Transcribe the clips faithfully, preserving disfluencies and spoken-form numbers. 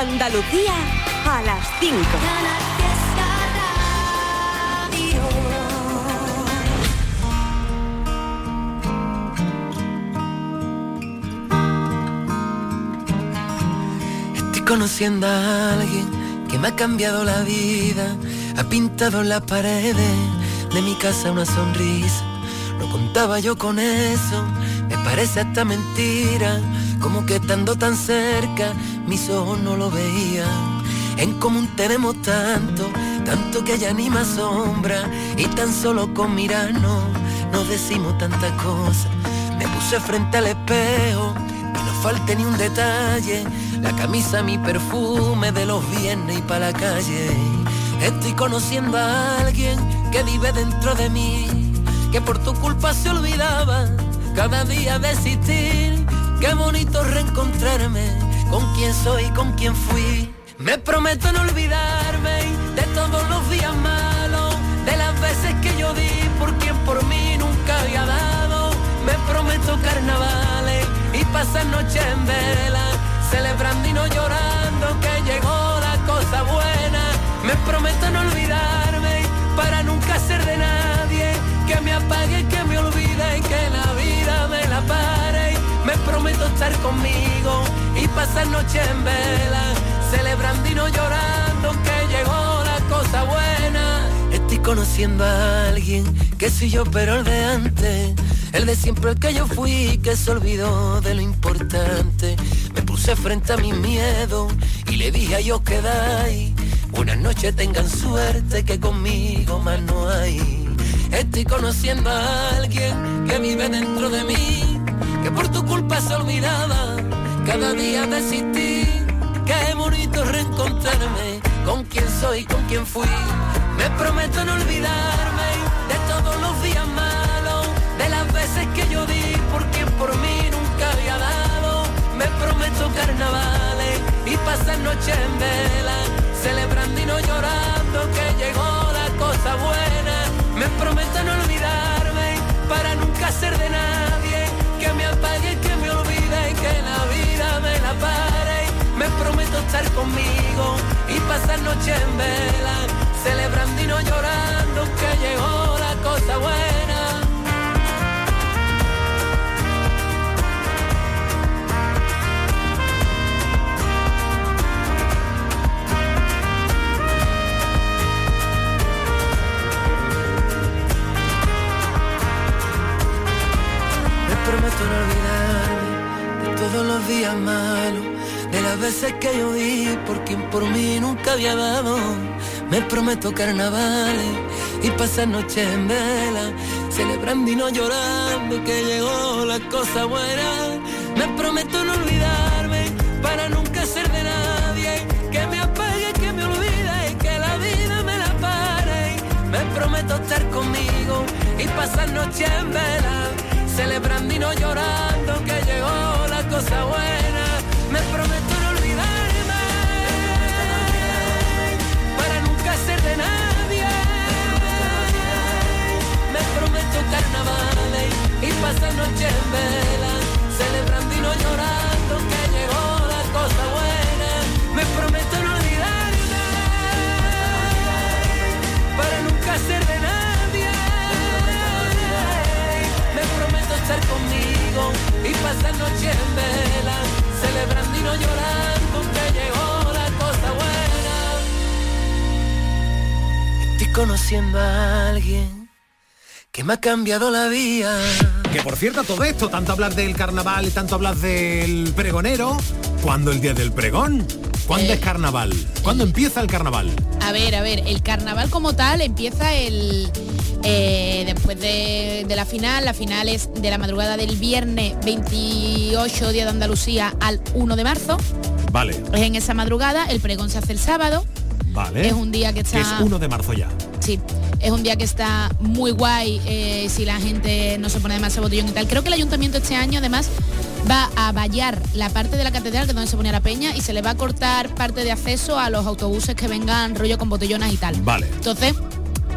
Andalucía a las cinco. Estoy conociendo a alguien que me ha cambiado la vida, ha pintado en las paredes de mi casa una sonrisa. No contaba yo con eso, me parece hasta mentira, como que estando tan cerca mis ojos no lo veían. En común tenemos tanto, tanto que ya ni me asombra, y tan solo con mirarnos nos decimos tantas cosas. Me puse frente al espejo y no falte ni un detalle, la camisa, mi perfume de los viernes y pa' la calle. Estoy conociendo a alguien que vive dentro de mí, que por tu culpa se olvidaba cada día de existir. Qué bonito reencontrarme con quien soy, con quien fui. Me prometo no olvidarme de todos los días malos, de las veces que yo di por quien por mí nunca había dado. Me prometo carnavales y pasar noches en vela, celebrando y no llorando que llegó la cosa buena. Me prometo no olvidarme para nunca ser de nadie, que me apague, que me olvide y que la vida me la pare. Me prometo estar conmigo y pasar noches en vela, celebrando y no llorando que llegó la cosa buena. Estoy conociendo a alguien que soy yo pero el de antes, el de siempre, el que yo fui, que se olvidó de lo importante. Me puse frente a mi miedo y le dije a ellos quedáis, buenas noches, tengan suerte que conmigo más no hay. Estoy conociendo a alguien que vive dentro de mí, que por tu culpa se olvidaba cada día de existir. Qué bonito reencontrarme con quien soy, con quien fui. Me prometo no olvidarme de todos los días malos, de las veces que yo di por quien por mí nunca había dado. Me prometo carnavales y pasar noches en vela, celebrando y no llorando que llegó la cosa buena. Me prometo no olvidarme para nunca ser de nadie, que me apague, que me olvide y que la vida me la pare. Me prometo estar conmigo y pasar noches en vela, celebrando y no llorando que llegó la cosa buena. Prometo no olvidarme de todos los días malos, de las veces que yo di por quien por mí nunca había dado. Me prometo carnavales y pasar noches en vela, celebrando y no llorando que llegó la cosa buena. Me prometo no olvidarme para nunca ser de nadie, que me apague, que me olvide y que la vida me la pare. Me prometo estar conmigo y pasar noches en vela, celebrando y no llorando que llegó la cosa buena. Me prometo no olvidarme para nunca ser de nadie. Me prometo carnavales y pasar noches en vela, celebrando y no llorando que llegó la cosa buena. Me prometo no olvidarme para nunca ser de nadie. Me prometo estar conmigo y pasar noche en vela, celebrando y no llorando que llegó la cosa buena. Estoy conociendo a alguien que me ha cambiado la vida. Que por cierto, todo esto, tanto hablar del carnaval y tanto hablar del pregonero, ¿cuándo el día del pregón? ¿Cuándo eh, es carnaval? ¿Cuándo eh, empieza el carnaval? A ver, a ver, el carnaval como tal empieza el... Eh, después de, de la final. La final es de la madrugada del viernes veintiocho, día de Andalucía, al uno de marzo. Vale. Es en esa madrugada, el pregón se hace el sábado. Vale. Es un día que está... Que es uno de marzo ya. Sí, es un día que está muy guay, eh, si la gente no se pone demasiado botellón y tal. Creo que el ayuntamiento este año además va a vallar la parte de la catedral, que es donde se ponía la peña, y se le va a cortar parte de acceso a los autobuses que vengan rollo con botellonas y tal. Vale. Entonces,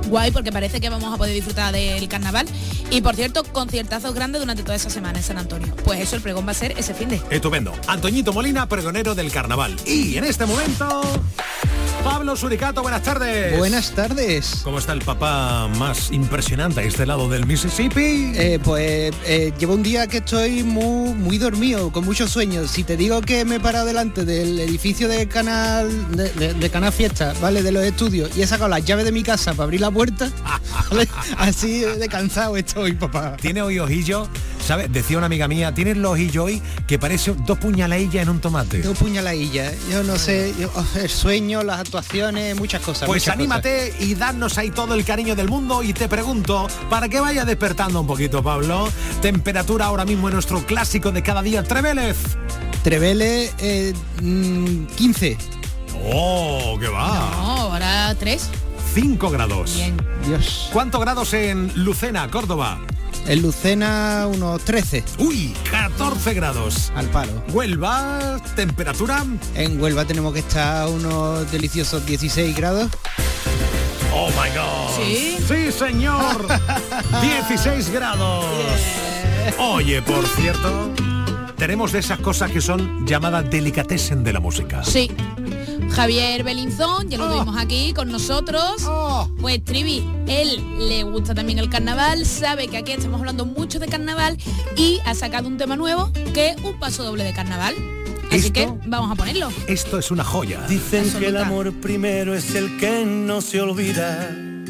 guay porque parece que vamos a poder disfrutar del carnaval. Y por cierto, conciertazos grandes durante toda esa semana en San Antonio. Pues eso, el pregón va a ser ese finde. Estupendo. Antoñito Molina, pregonero del carnaval. Y en este momento, Pablo Suricato, buenas tardes. Buenas tardes. ¿Cómo está el papá más impresionante a este lado del Mississippi? Eh, pues eh, llevo un día que estoy muy, muy dormido, con muchos sueños. Si te digo que me he parado delante del edificio de Canal de, de, de Canal Fiesta, ¿vale? De los estudios, y he sacado las llaves de mi casa para abrir la puerta, ¿vale? Así de cansado estoy, papá. Tiene hoy ojillo, ¿sabes? Decía una amiga mía, tienes los ojillos hoy que parece dos puñaladillas en un tomate. Dos puñaladillas. Yo no sé, yo, el sueño, las actuaciones, muchas cosas. Pues muchas anímate cosas. Y darnos ahí todo el cariño del mundo, y te pregunto, para que vaya despertando un poquito, Pablo, temperatura ahora mismo en nuestro clásico de cada día, Trevélez. Trevélez, eh, mmm, quince. Oh, ¿qué va? No, ahora tres. cinco grados. Bien. Dios. ¿Cuántos grados en Lucena, Córdoba? En Lucena unos trece. Uy, catorce grados. Al palo. Huelva, temperatura. En Huelva tenemos que estar a unos deliciosos dieciséis grados. Oh my God. ¿Sí? Sí, señor. dieciséis grados. Oye, por cierto, tenemos de esas cosas que son llamadas delicatessen de la música. Sí. Javier Belinzón, ya lo tuvimos aquí con nosotros. Oh. Pues Trivi, él le gusta también el carnaval, sabe que aquí estamos hablando mucho de carnaval y ha sacado un tema nuevo que es un paso doble de carnaval. Así ¿Esto? que vamos a ponerlo. Esto es una joya. Dicen Absoluta. que el amor primero es el que no se olvida.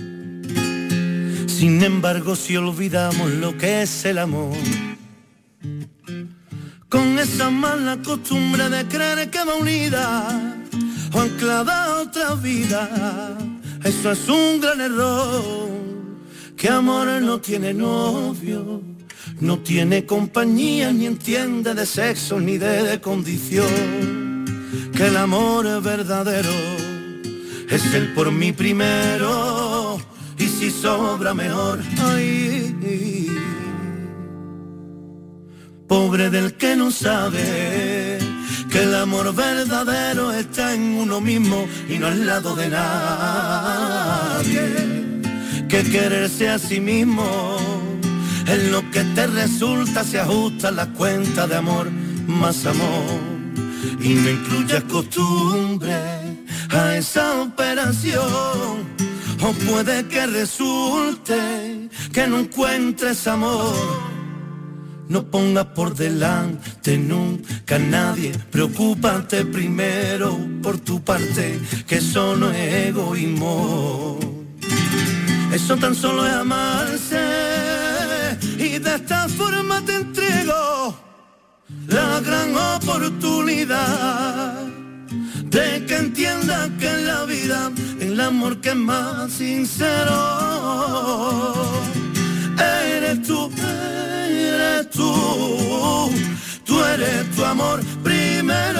Sin embargo, si olvidamos lo que es el amor, con esa mala costumbre de creer que va unida o anclada a otra vida, eso es un gran error. Que amor no tiene novio, no tiene compañía, ni entiende de sexo ni de, de condición. Que el amor es verdadero, es el por mí primero, y si sobra mejor. Ay, pobre del que no sabe que el amor verdadero está en uno mismo y no al lado de nadie. Que quererse a sí mismo en lo que te resulta, se ajusta la cuenta de amor, más amor, y no incluyas costumbre a esa operación. O puede que resulte que no encuentres amor. No pongas por delante nunca a nadie, preocúpate primero por tu parte, que eso no es egoísmo. Eso tan solo es amarse, y de esta forma te entrego la gran oportunidad de que entiendas que en la vida el amor que es más sincero eres tú, eres tú, tú eres tu amor primero.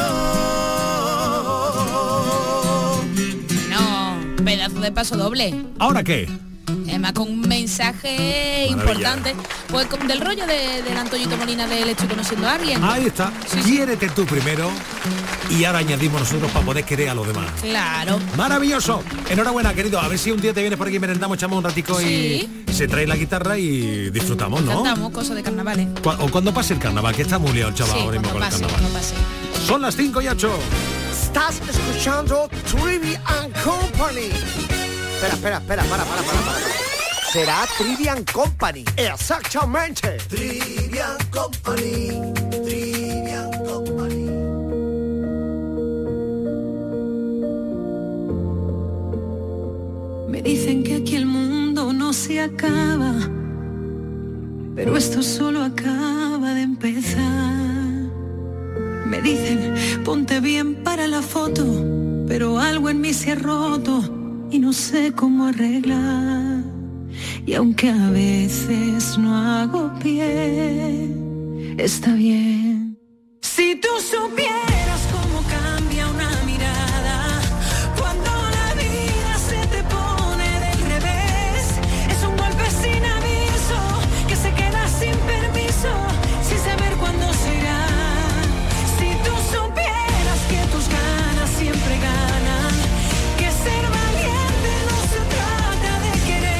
No, pedazo de paso doble. ¿Ahora qué? Además con un mensaje Maravilla. importante, pues con- del rollo de, del Antoñito Molina de Le estoy conociendo a alguien. Ahí está. Sí, sí. Quiérete tú primero, y ahora añadimos nosotros para poder querer a los demás. Claro. Maravilloso. Enhorabuena, querido. A ver si un día te vienes por aquí, merendamos, echamos un ratico Sí. y se trae la guitarra y disfrutamos, ¿no? Cantamos cosas de carnavales. Cu- O cuando pase el carnaval, que está muy liado el chaval Sí, ahora mismo cuando con el pase, carnaval. cuando pase. Son las cinco y ocho. Estás escuchando Trivi and Company. Espera, espera, espera, para, para, para, para. Será Trivi and Company. Exactamente. Trivi and Company. Trivi and Company. Me dicen que aquí el mundo no se acaba, pero esto solo acaba de empezar. Me dicen, ponte bien para la foto, pero algo en mí se ha roto y no sé cómo arreglar. Y aunque a veces no hago pie, está bien. Si tú supieras cómo cambia una mirada cuando la vida se te pone del revés, es un golpe sin aviso que se queda sin permiso, sin saber cuándo será. Si tú supieras que tus ganas siempre ganan, que ser valiente no se trata de querer.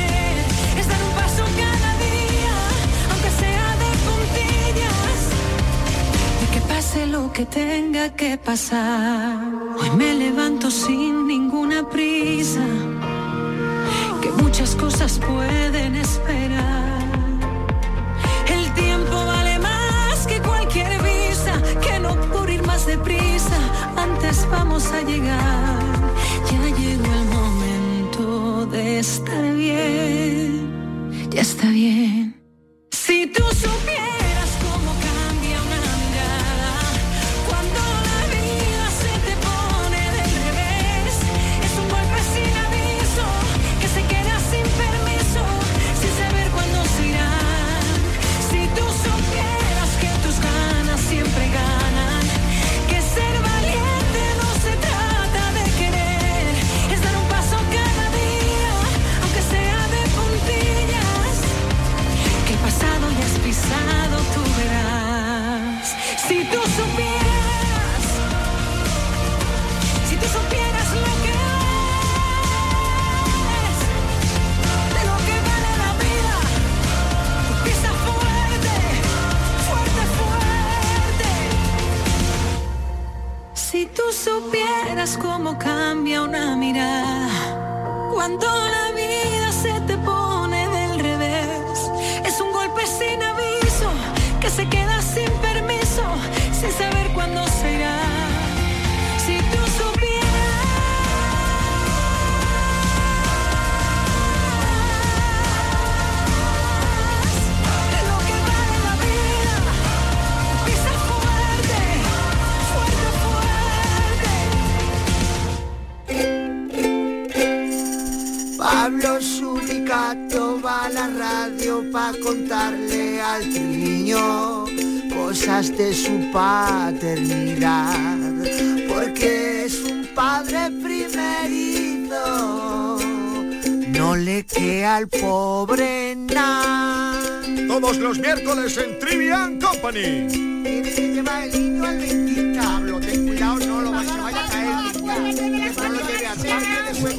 que pasar. Hoy me levanto sin ninguna prisa, que muchas cosas pueden esperar. El tiempo vale más que cualquier visa, que no por ir más deprisa, antes vamos a llegar. Ya llegó el momento de estar bien, ya está bien. Si tú supieras cómo cambia una mirada cuando la vida se te pone del revés, es un golpe sin aviso que se queda sin permiso, sin saber cuándo se irá. Si tú supieras que tus ganas siempre ganan, que ser valiente no se trata de querer, es dar un paso cada día, aunque sea de puntillas, que pasado ya has pisado, tú verás. Si tú supieras, si tú supieras lo que es, de lo que vale la vida, pisa fuerte, fuerte, fuerte. Si tú supieras cómo cambia una mirada cuando la vida se te pone del revés, es un golpe sin aviso que se queda sin permiso, sin saber cuándo se irá. Si tú supieras de lo que vale la vida, pisa fuerte, fuerte, fuerte. Pablo Suricato va a la radio pa' contarle al niño cosas de su paternidad, porque es un padre primerizo, no le queda al pobre nada. Todos los miércoles en Trivian Company. Tiene que llevar el niño al dentista. Pablo, ten cuidado, no lo vaya, vaya a caer. No lo lleve a tarde después.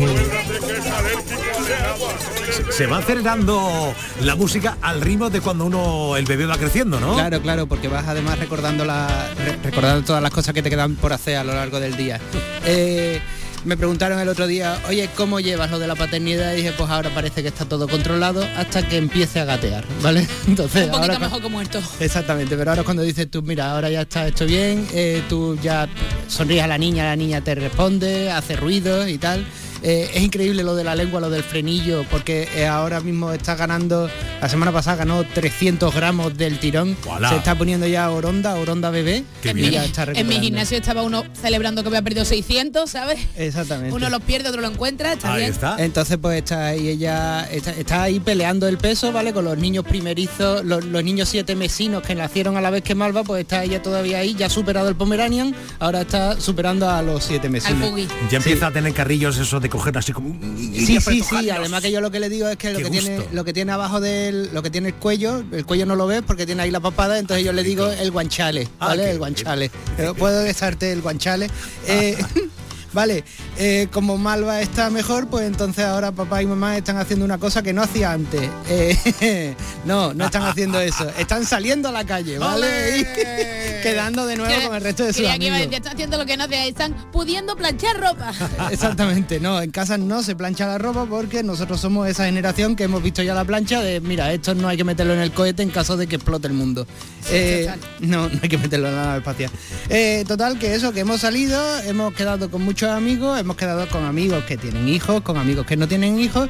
Se va acelerando la música al ritmo de cuando uno, el bebé va creciendo, ¿no? Claro, claro, porque vas además recordando la, re, recordando todas las cosas que te quedan por hacer a lo largo del día. Eh, me preguntaron el otro día, oye, ¿cómo llevas lo de la paternidad? Y dije, pues ahora parece que está todo controlado hasta que empiece a gatear, ¿vale? Entonces, un poquito ahora, mejor que muerto. Exactamente, pero ahora cuando dices tú, mira, ahora ya está hecho bien, eh, tú ya sonríes a la niña, la niña te responde, hace ruidos y tal. Eh, es increíble lo de la lengua, lo del frenillo, porque eh, ahora mismo está ganando, la semana pasada ganó trescientos gramos del tirón. ¡Voilà! Se está poniendo ya oronda, oronda bebé. Y ya está recuperando. En mi gimnasio estaba uno celebrando que había perdido seiscientos, ¿sabes? Exactamente. Uno los pierde, otro lo encuentra, está ahí bien. Está. Entonces pues está ahí ella, está, está ahí peleando el peso, ¿vale? Con los niños primerizos, los, los niños siete mesinos que nacieron a la vez que Malva, pues está ella todavía ahí, ya ha superado el Pomeranian, ahora está superando a los siete mesinos. Ya empieza sí. a tener carrillos eso de coger así como... Sí, sí, sí, además que yo lo que le digo es que lo que tiene lo que tiene abajo del lo que tiene el cuello, el cuello no lo ves porque tiene ahí la papada, entonces yo le digo el guanchale, ¿vale? Ah, el guanchale. Pero puedo besarte el guanchale. Eh, Vale, eh, como Malva está mejor, pues entonces ahora papá y mamá están haciendo una cosa que no hacía antes. Eh, no, no están haciendo eso. Están saliendo a la calle, ¿vale? Y quedando de nuevo con el resto de sus amigos. Aquí están haciendo lo que no hacía, están pudiendo planchar ropa. Exactamente, no, en casa no se plancha la ropa porque nosotros somos esa generación que hemos visto ya la plancha de, mira, esto no hay que meterlo en el cohete en caso de que explote el mundo. Eh, no, no hay que meterlo en la nave espacial. Eh, total, que eso, que hemos salido, hemos quedado con muchos amigos, hemos quedado con amigos que tienen hijos, con amigos que no tienen hijos,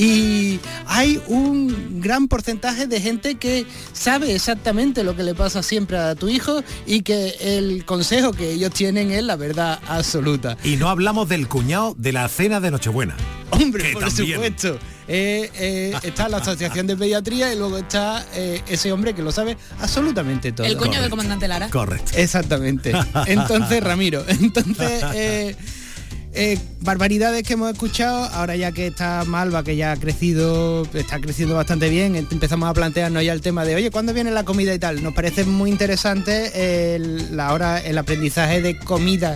y hay un gran porcentaje de gente que sabe exactamente lo que le pasa siempre a tu hijo y que el consejo que ellos tienen es la verdad absoluta. Y no hablamos del cuñado de la cena de Nochebuena. Hombre, por también. supuesto. Eh, eh, está la Asociación de Pediatría y luego está eh, ese hombre que lo sabe absolutamente todo. El cuñado del comandante Lara. Correcto. Exactamente. Entonces, Ramiro, entonces... Eh, Eh, barbaridades que hemos escuchado, ahora ya que está Malva, que ya ha crecido, está creciendo bastante bien, empezamos a plantearnos ya el tema de, oye, ¿cuándo viene la comida y tal? Nos parece muy interesante el, la hora, el aprendizaje de comida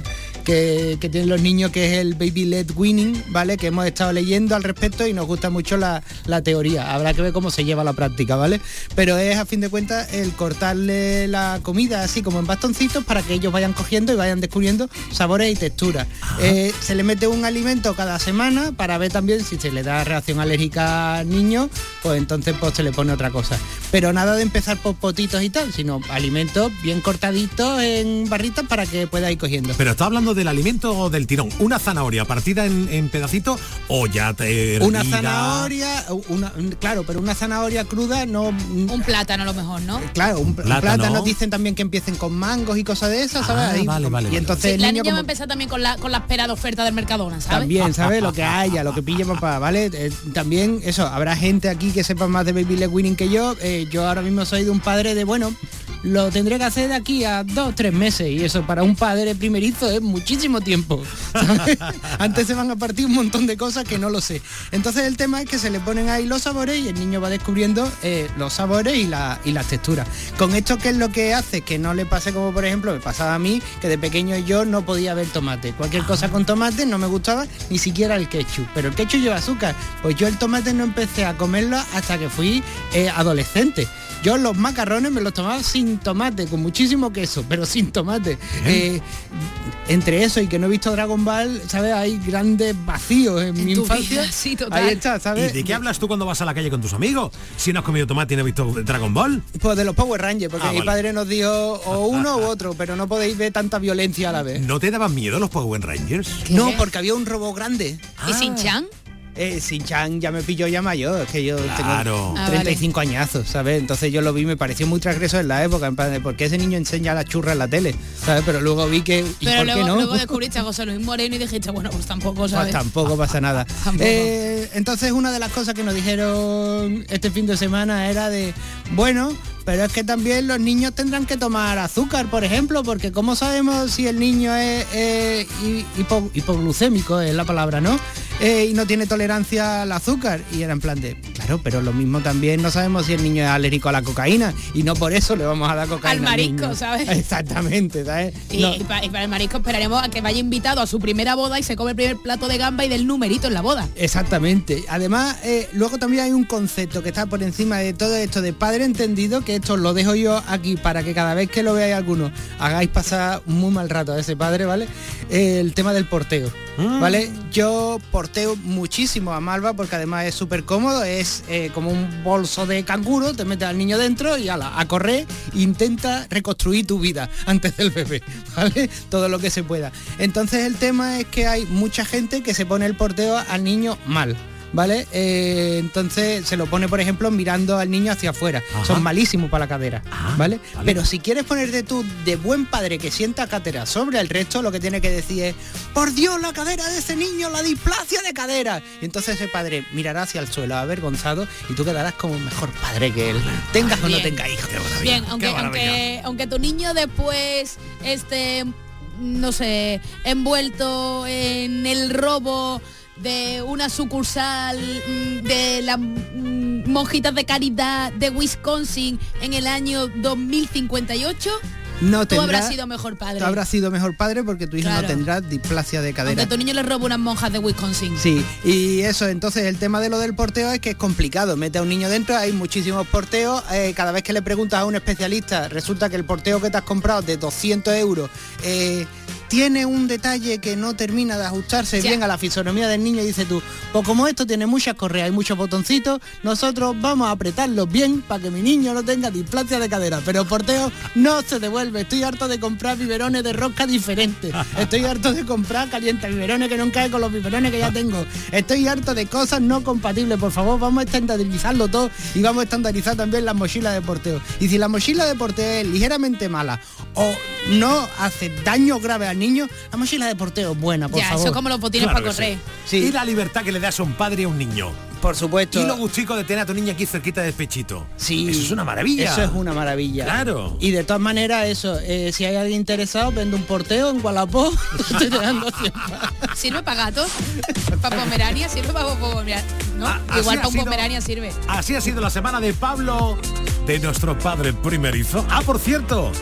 que, que tienen los niños, que es el Baby Led Weaning, ¿vale? Que hemos estado leyendo al respecto y nos gusta mucho la, la teoría. Habrá que ver cómo se lleva a la práctica, ¿vale? Pero es, a fin de cuentas, el cortarle la comida así como en bastoncitos para que ellos vayan cogiendo y vayan descubriendo sabores y texturas. Eh, se le mete un alimento cada semana para ver también si se le da reacción alérgica al niño, pues entonces pues se le pone otra cosa. Pero nada de empezar por potitos y tal, sino alimentos bien cortaditos en barritas para que pueda ir cogiendo. Pero está hablando del alimento o del tirón. ¿Una zanahoria partida en, en pedacitos o ya te hervida? Una zanahoria, una, claro, pero una zanahoria cruda no... Un plátano a lo mejor, ¿no? Claro, un plátano. plátano dicen también que empiecen con mangos y cosas de esas, ¿sabes? Ah, Ahí, vale, vale, y vale. entonces Sí, el la niño niña va a como- empezar también con la, con la espera de oferta del Mercadona, ¿sabes? También, ¿sabes? Lo que haya, lo que pille papá, ¿vale? Eh, también, eso, habrá gente aquí que sepa más de Baby Led Weaning que yo. Eh, yo ahora mismo soy de un padre de, bueno, lo tendré que hacer de aquí a dos, tres meses. Y eso para un padre primerizo es muchísimo tiempo, ¿sabes? Antes se van a partir un montón de cosas que no lo sé. Entonces el tema es que se le ponen ahí los sabores y el niño va descubriendo eh, los sabores y, la, y las texturas. Con esto, ¿qué es lo que hace? Que no le pase como, por ejemplo, me pasaba a mí, que de pequeño yo no podía ver tomate. Cualquier cosa con tomate no me gustaba, ni siquiera el ketchup. Pero el ketchup lleva azúcar. Pues yo el tomate no empecé a comerlo hasta que fui eh, adolescente. Yo los macarrones me los tomaba sin tomate, con muchísimo queso, pero sin tomate. Eh, entre eso y que no he visto Dragon Ball, ¿sabes? Hay grandes vacíos en, En mi tu infancia. vida, sí, total. Ahí está, ¿sabes? ¿Y de qué hablas tú cuando vas a la calle con tus amigos? Si no has comido tomate y no has visto Dragon Ball. Pues de los Power Rangers, porque Ah, mi vale. padre nos dijo o uno u otro, pero no podéis ver tanta violencia a la vez. ¿No te daban miedo los Power Rangers? No, porque había un robot grande. ¿Y Shin-Chan? Eh, Shin-Chan ya me pilló ya mayor, es que yo Claro. tengo Ah, treinta y cinco añazos, ¿sabes? Entonces yo lo vi, me pareció muy transgresor en la época, en plan de, ¿por qué ese niño enseña la churra en la tele? ¿Sabes? Pero luego vi que, ¿y Pero por luego, qué no? luego descubriste a José Luis Moreno y dijiste, bueno, pues tampoco, ¿sabes? Pues tampoco pasa nada. Tampoco. Eh, entonces una de las cosas que nos dijeron este fin de semana era de, bueno, pero es que también los niños tendrán que tomar azúcar, por ejemplo, porque ¿cómo sabemos si el niño es eh, hipo- hipoglucémico, es la palabra, ¿no? Eh, y no tiene tolerancia al azúcar. Y era en plan de, claro, pero lo mismo también no sabemos si el niño es alérgico a la cocaína y no por eso le vamos a dar cocaína Al marisco, niño. ¿sabes? Exactamente, ¿sabes? Y, No. y pa- y para el marisco esperaremos a que vaya invitado a su primera boda y se come el primer plato de gamba y del numerito en la boda. Exactamente. Además, eh, luego también hay un concepto que está por encima de todo esto de padre entendido, que esto lo dejo yo aquí para que cada vez que lo veáis alguno hagáis pasar un muy mal rato a ese padre, ¿vale? Eh, el tema del porteo, ¿vale? Yo porteo muchísimo a Malva porque además es súper cómodo, es eh, como un bolso de canguro, te metes al niño dentro y ala, a correr, intenta reconstruir tu vida antes del bebé, ¿vale? Todo lo que se pueda. Entonces el tema es que hay mucha gente que se pone el porteo al niño mal, ¿vale? Eh, entonces se lo pone, por ejemplo, mirando al niño hacia afuera. Ajá. Son malísimos para la cadera, Ah, ¿vale? vale. Pero si quieres ponerte tú de buen padre que sienta cadera sobre el resto, lo que tiene que decir es, por Dios, la cadera de ese niño, la displasia de cadera. Y entonces ese padre mirará hacia el suelo avergonzado y tú quedarás como mejor padre que él. Tengas o no Bien. tenga hijos. Bien, aunque, aunque, aunque tu niño después esté, no sé, envuelto en el robo de una sucursal mm, de las mm, monjitas de caridad de Wisconsin en el año dos mil cincuenta y ocho, No tú tendrá, habrás sido mejor padre. tú habrás sido mejor padre porque tu hijo Claro. no tendrá displasia de cadera. Aunque tu niño le roba unas monjas de Wisconsin. Sí, y eso, entonces el tema de lo del porteo es que es complicado. Mete a un niño dentro, hay muchísimos porteos. Eh, cada vez que le preguntas a un especialista, resulta que el porteo que te has comprado de doscientos euros eh, tiene un detalle que no termina de ajustarse Ya. bien a la fisonomía del niño y dices tú, pues como esto tiene muchas correas y muchos botoncitos, nosotros vamos a apretarlos bien para que mi niño no tenga displasia de cadera. Pero el porteo no se devuelve. Estoy harto de comprar biberones de rosca diferentes. Estoy harto de comprar calienta biberones que no caen con los biberones que ya tengo. Estoy harto de cosas no compatibles. Por favor, vamos a estandarizarlo todo y vamos a estandarizar también las mochilas de porteo. Y si la mochila de porteo es ligeramente mala o no hace daño grave al niño, la mochila de porteo es buena, por Ya, favor. eso es como los botines Claro para que correr. sí. Sí. Y la libertad que le das a un padre y a un niño. Por supuesto. Y lo gustico de tener a tu niña aquí cerquita del pechito. Sí, Eso es una maravilla. Eso es una maravilla. Claro. Y de todas maneras, eso, eh, si hay alguien interesado, vende un porteo en Wallapop. Estoy dejando cien pa- ¿Sirve para gatos? ¿Para Pomerania? ¿Sirve para Pomerania? No, Ah, así igual ha para un sido- Pomerania sirve. Así ha sido la semana de Pablo, de nuestro padre primerizo. Ah, por cierto,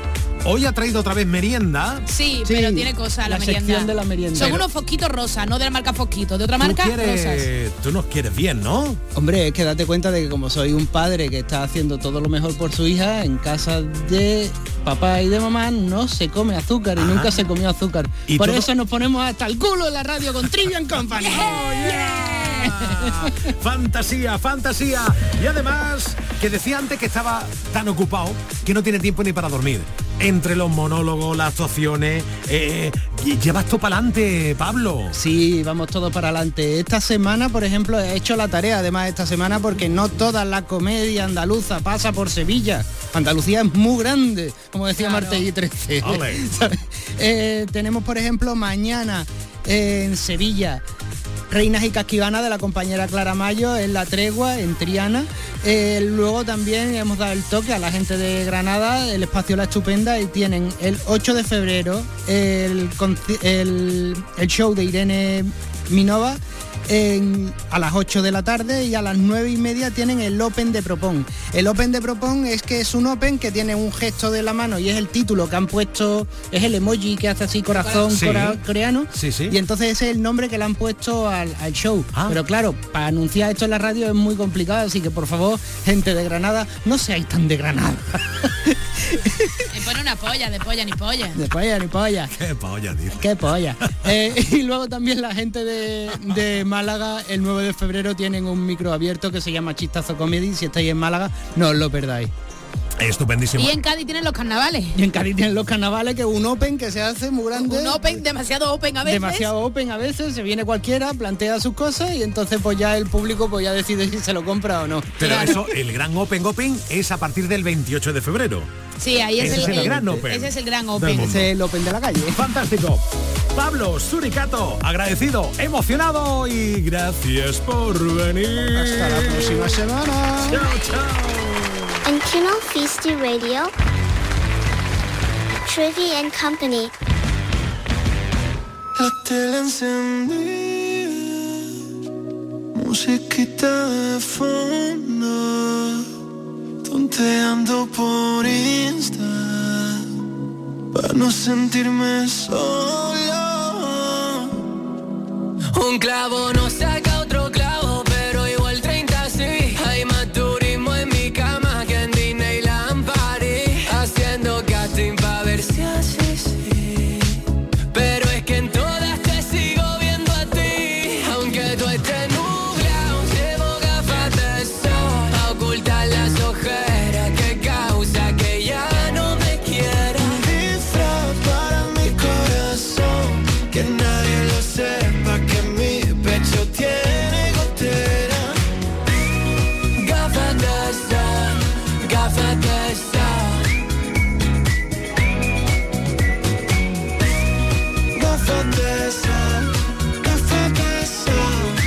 hoy ha traído otra vez merienda. Sí, sí, pero tiene cosas la, la merienda. de la merienda. Son pero... unos fosquitos rosas, no de la marca Fosquito, de otra marca ¿Tú quieres, rosas. Tú nos quieres bien, ¿no? Hombre, es que date cuenta de que como soy un padre que está haciendo todo lo mejor por su hija, en casa de papá y de mamá no se come azúcar y Ajá. nunca se comió azúcar. Por todo... eso nos ponemos hasta el culo en la radio con Trivian Company. ¡Oh, yeah! Fantasía, fantasía. Y además, que decía antes que estaba tan ocupado que no tiene tiempo ni para dormir. Entre los monólogos, las actuaciones, eh, llevas todo para adelante, Pablo. Sí, vamos todos para adelante. Esta semana, por ejemplo, he hecho la tarea, además, esta semana, porque no toda la comedia andaluza pasa por Sevilla. Andalucía es muy grande, como decía claro. Martí trece. eh, tenemos, por ejemplo, mañana eh, en Sevilla, Reinas y Casquivanas de la compañera Clara Mayo en La Tregua, en Triana. Eh, luego también hemos dado el toque a la gente de Granada, el espacio La Estupenda, y tienen el ocho de febrero el, el, el show de Irene Minova en, a las ocho de la tarde, y a las nueve y media tienen el Open de Propón. El Open de Propón es que es un Open que tiene un gesto de la mano y es el título que han puesto, es el emoji que hace así corazón sí. cora, coreano sí, sí. y entonces ese es el nombre que le han puesto al, al show. Ah. Pero claro, para anunciar esto en la radio es muy complicado, así que por favor, gente de Granada, no seáis tan de Granada. Me pone una polla, de polla ni polla. De polla ni polla. Qué polla, dice. Qué polla. eh, y luego también la gente de, de Málaga, el nueve de febrero tienen un micro abierto que se llama Chistazo Comedy. Si estáis en Málaga, no os lo perdáis. Estupendísimo. Y en Cádiz tienen los carnavales. Y en Cádiz tienen los carnavales, que es un open que se hace muy grande. Un open, demasiado open a veces. Demasiado open a veces, se viene cualquiera, plantea sus cosas y entonces pues ya el público pues ya decide si se lo compra o no. Pero claro. Eso, el gran open open es a partir del veintiocho de febrero. Sí, ahí es, ese el, es el, el gran open. Ese es el gran open. Ese es el open de la calle. Fantástico. Pablo Suricato, agradecido, emocionado y gracias por venir. Hasta la próxima semana. Chao, chao. En Canal Fiesta Radio, Trivia and Company. La tele encendida, musiquita de fondo, tonteando por Insta, para no sentirme solo. Un clavo no saca otro clavo, pero igual treinta sí. Hay más turismo en mi cama que en Disneyland París, haciendo casting pa' ver si así sí. Pero es que en todas te sigo viendo a ti, aunque tú estés nublado, llevo gafas de sol a ocultar las ojeras que causa que ya no me quiera. Un disfraz para mi corazón, que nadie lo sepa, que mi pecho tiene gotera. Gafas de sol, gafas de sol. Gafas de sol, gafas de sol.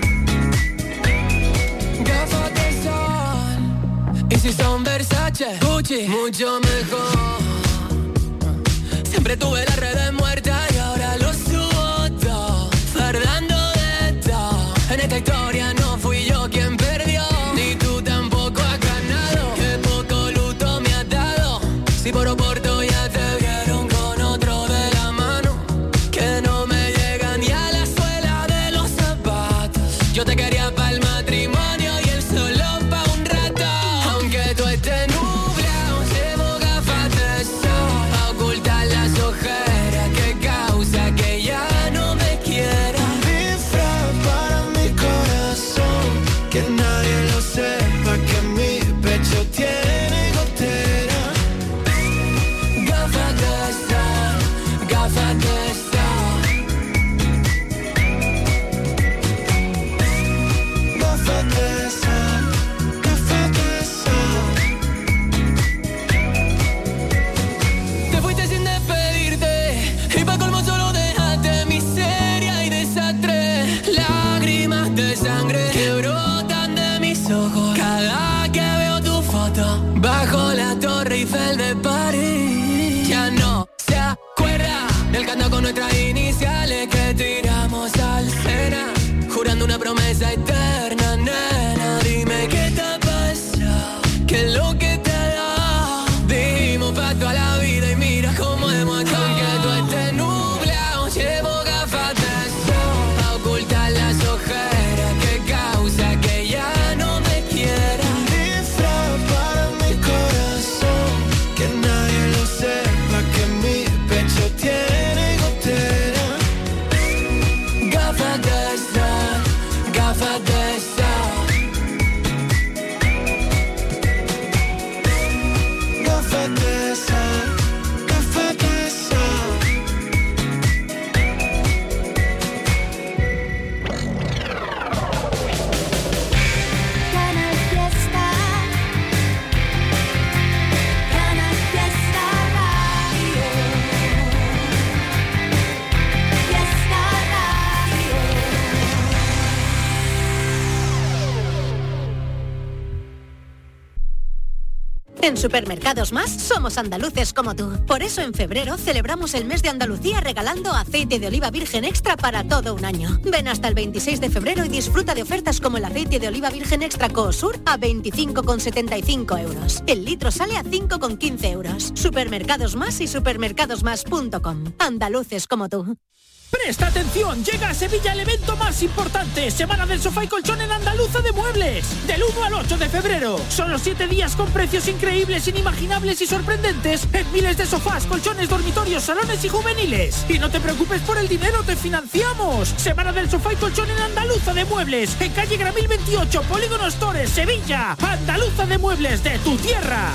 Gafas de sol. Y si son Versace, Gucci, mucho mejor. Siempre tuve las redes muertas y ahora lo subo todo, fardando de todo. En esta historia no fui yo quien perdió, ni tú tampoco has ganado. Qué poco luto me has dado, si por oporto ya te vieron con otro de la mano, que no me llega ni a la suela de los zapatos. Yo te quería para el matrimonio y él solo pa' un rato. Aunque tú estés nublado, llevo gafas de sol a ocultar las ojeras En Supermercados Más somos andaluces como tú. Por eso en febrero celebramos el mes de Andalucía regalando aceite de oliva virgen extra para todo un año. Ven hasta el veintiséis de febrero y disfruta de ofertas como el aceite de oliva virgen extra Coosur a veinticinco con setenta y cinco euros. El litro sale a cinco con quince euros. Supermercados Más y supermercados más punto com. Andaluces como tú. ¡Presta atención! Llega a Sevilla el evento más importante, Semana del Sofá y Colchón en Andaluza de Muebles, del uno al ocho de febrero. Son los siete días con precios increíbles, inimaginables y sorprendentes en miles de sofás, colchones, dormitorios, salones y juveniles. Y no te preocupes por el dinero, te financiamos. Semana del Sofá y Colchón en Andaluza de Muebles, en calle Gramil veintiocho, Polígono Stores, Sevilla. Andaluza de Muebles, de tu tierra.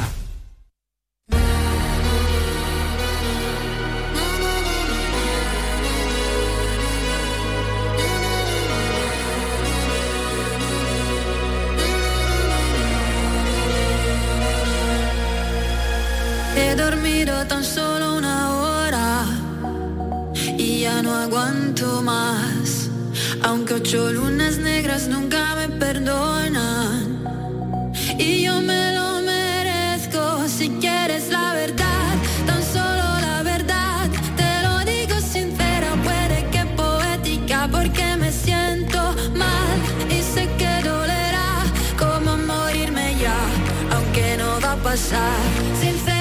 He dormido tan solo una hora y ya no aguanto más. Aunque ocho lunas negras nunca me perdonan y yo me lo merezco. Si quieres la verdad, tan solo la verdad, te lo digo sincera, puede que poética, porque me siento mal y sé que dolerá como morirme ya, aunque no va a pasar. Sincera.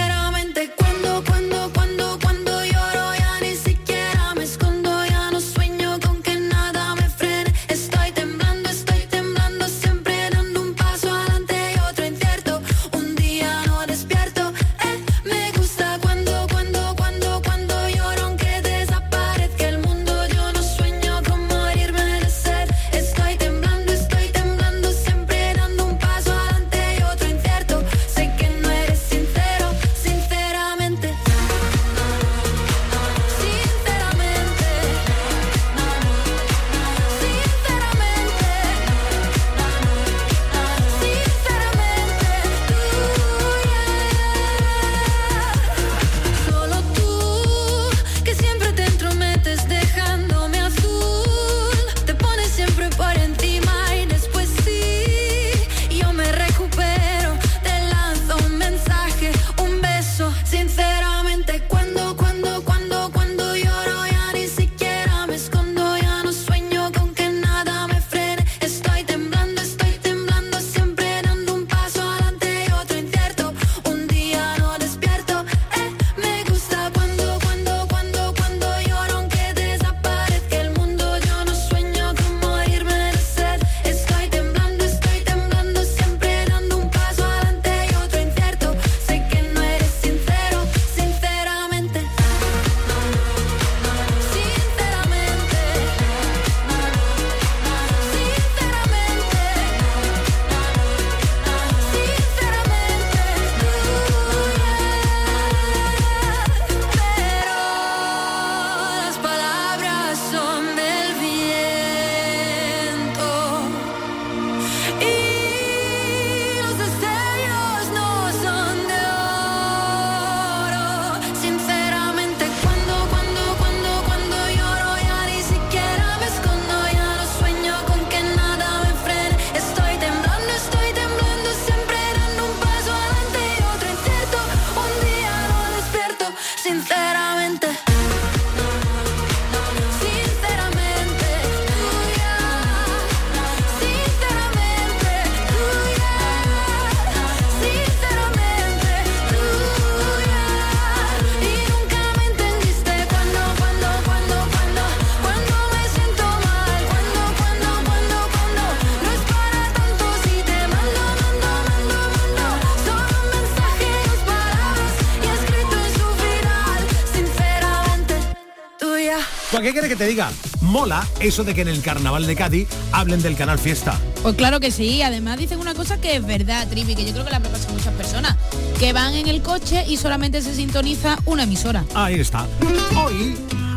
¿Qué quieres que te diga? Mola eso de que en el carnaval de Cádiz hablen del Canal Fiesta. Pues claro que sí, además dicen una cosa que es verdad, Trivi, que yo creo que la pasa a muchas personas, que van en el coche y solamente se sintoniza una emisora. Ahí está. Hoy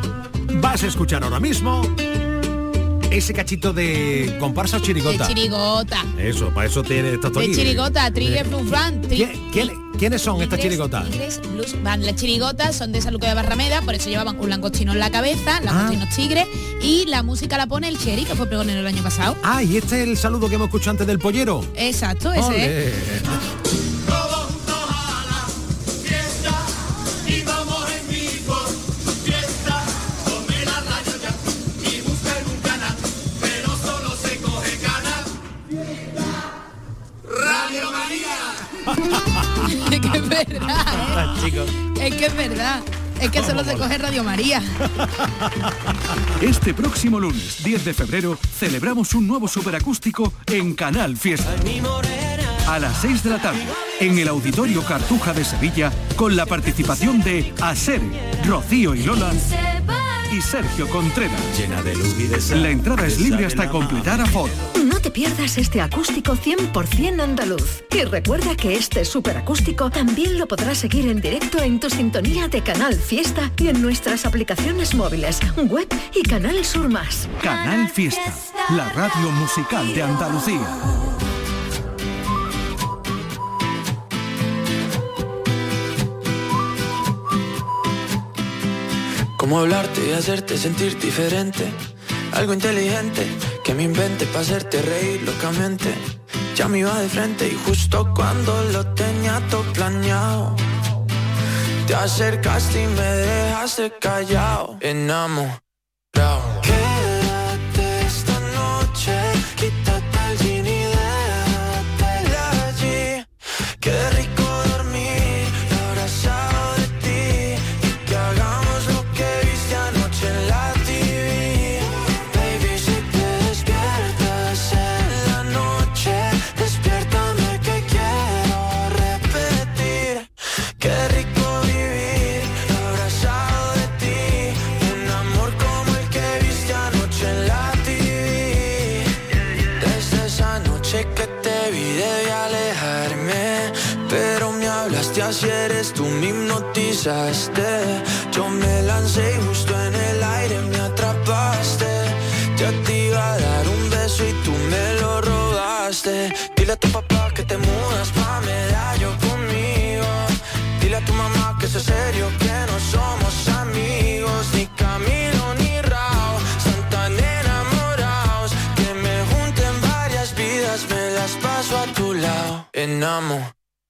vas a escuchar ahora mismo ese cachito de comparsa o chirigota. De chirigota. Eso, para eso tiene esta De chirigota, Trigger Blue Fran. ¿Quiénes son estas chirigotas? Tigres Blues Band. Las chirigotas son de San Lucas de Barrameda, por eso llevaban un langostino en la cabeza, langostinos ah. tigres, y la música la pone el Cheri, que fue pregonero el año pasado. Ah, y este es el saludo que hemos escuchado antes del pollero. Exacto, ese Olé. es. chicos. Es que es verdad. Es que solo se coge Radio María. Este próximo lunes, diez de febrero, celebramos un nuevo superacústico en Canal Fiesta. A las seis de la tarde, en el Auditorio Cartuja de Sevilla, con la participación de Asere, Rocío y Lola y Sergio Contreras. Llena de luz y de sal. La entrada es libre hasta completar aforo. No te pierdas este acústico cien por ciento andaluz. Y recuerda que este superacústico también lo podrás seguir en directo en tu sintonía de Canal Fiesta y en nuestras aplicaciones móviles, web y Canal Sur Más. Canal Fiesta, la radio musical de Andalucía. Cómo hablarte y hacerte sentir diferente. Algo inteligente que me invente para hacerte reír locamente. Ya me iba de frente y justo cuando lo tenía todo planeado, te acercaste y me dejaste callado. Enamorado. Quédate esta noche, quítate el jean y déjatela allí. Qué rico dormir abrazado de ti y que hagamos lo que viste anoche en la T V. Baby, si te despiertas en la noche, despiértame que quiero repetir. Qué rico vivir abrazado de ti, un amor como el que viste anoche en la T V. Desde esa noche que te vi debí alejarme, pero me hablaste así, eres tú, me hipnotizaste. Yo me lancé y justo en el aire me atrapaste. Ya te iba a dar un beso y tú me lo robaste. Dile a tu papá que te mudas pa' Medallo conmigo. Dile a tu mamá que eso es serio, que no somos amigos. Ni Camilo ni Rao, están tan enamorados que me junten varias vidas, me las paso a tu lado. Enamorado.